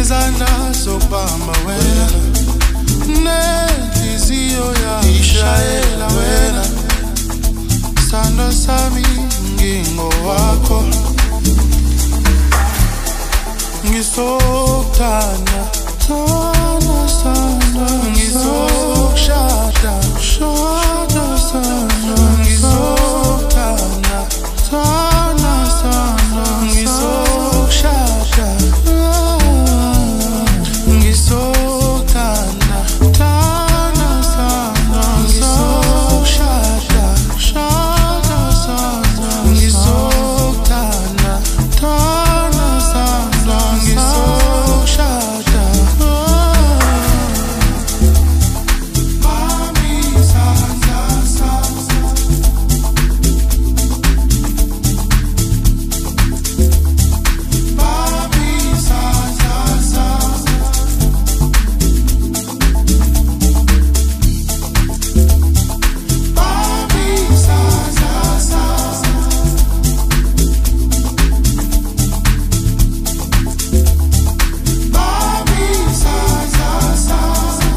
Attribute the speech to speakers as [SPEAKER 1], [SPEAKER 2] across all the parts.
[SPEAKER 1] nginezandla zokubamba wena, nenhliziyo yangishayela wena, sandwa sami ngingowakho, ngisokuthanda thanda sandwa, ngisokushada shada sandwa, ngisokuthanda thanda sandwa, ngisokushada ngisokuthanda thanda sandwa, ngisokushada shada sandwa, ngisokuthanda thanda sandwa, ngisokushada mami sandwa sandwa mami sandwa sandwa mami sandwa sandwa mami sandwa sandwa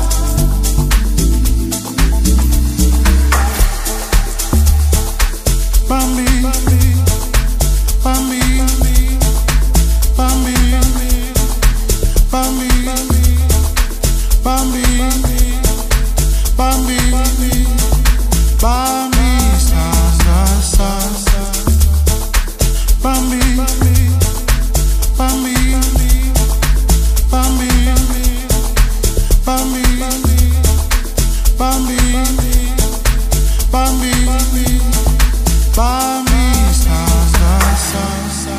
[SPEAKER 1] Bambi, Bambi, Bambi, Bambi, Bambi, Bambi, Bambi, sasa, sasa, Bambi, Bambi, Bambi, Bambi, Bambi, Bambi, Bambi, sasa, sasa.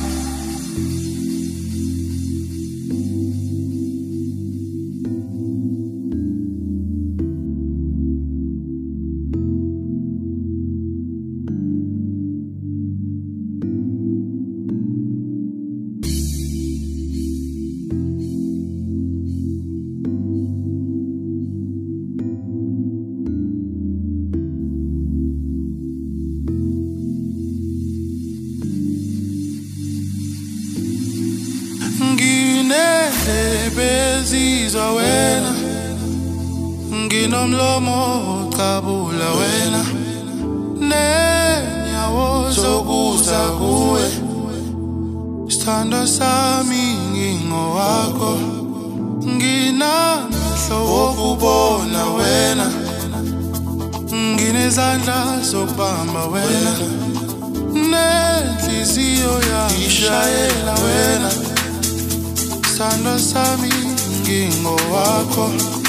[SPEAKER 1] Nginendlebe zizwa wena, nginomlomo ocabula wena, nenyawo zokuza kuwe, sithandwa sami ngingowakho, nginamehlo wokubona wena, nginezandla zokubamba wena, nenhliziyo yangishayela wena, sandwa sami ngingowakho,